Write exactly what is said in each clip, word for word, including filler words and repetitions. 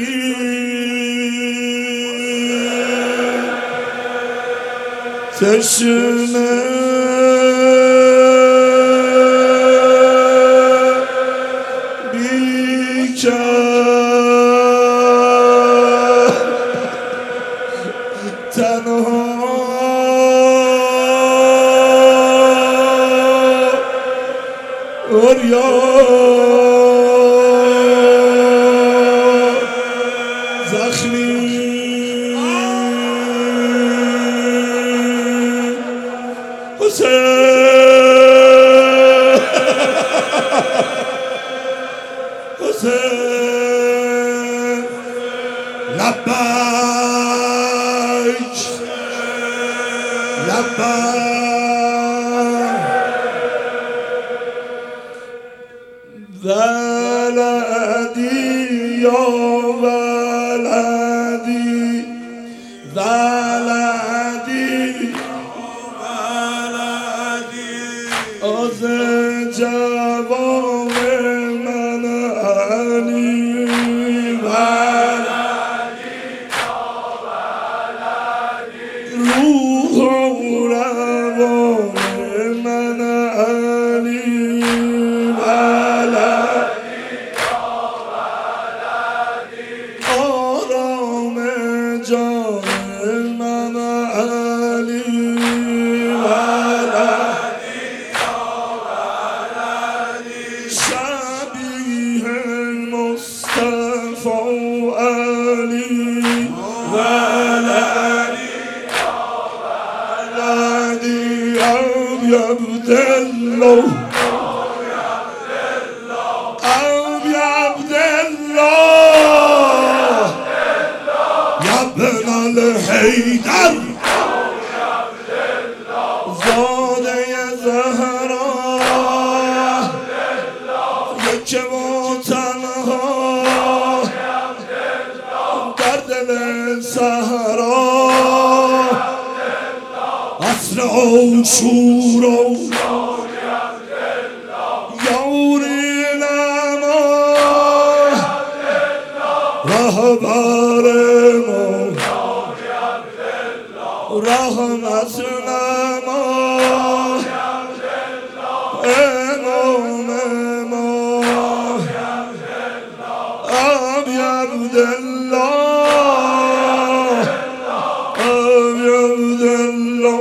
تشنه بیکر تنها اوریان زخمی حسین حسین لبیک لبیک ولدی یا ولدی ولدی از جوان من علی ولدی روح و روان من علی ولدی آرام جان من علی شبیه مصطفی علی ولدی ولدی ابی عبدالله ابی عبدالله یا ابن الحیدر زاده زهرا یک و تنها در دل صحرا عصر عاشورا یوری نما رهبر ما رحمت نما امام ما ابی عبدالله ابی عبدالله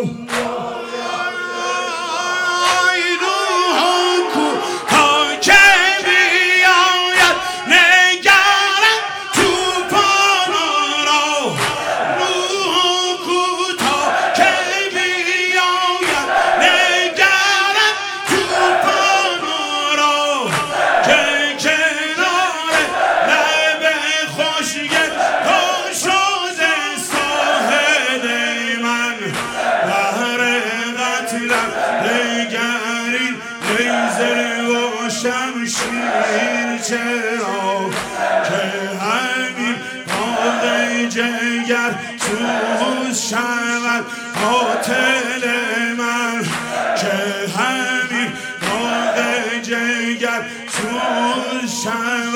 شمشیر چرا که همین داغ جگر سوز شود قاتل من که همین داغ جگر سوز شود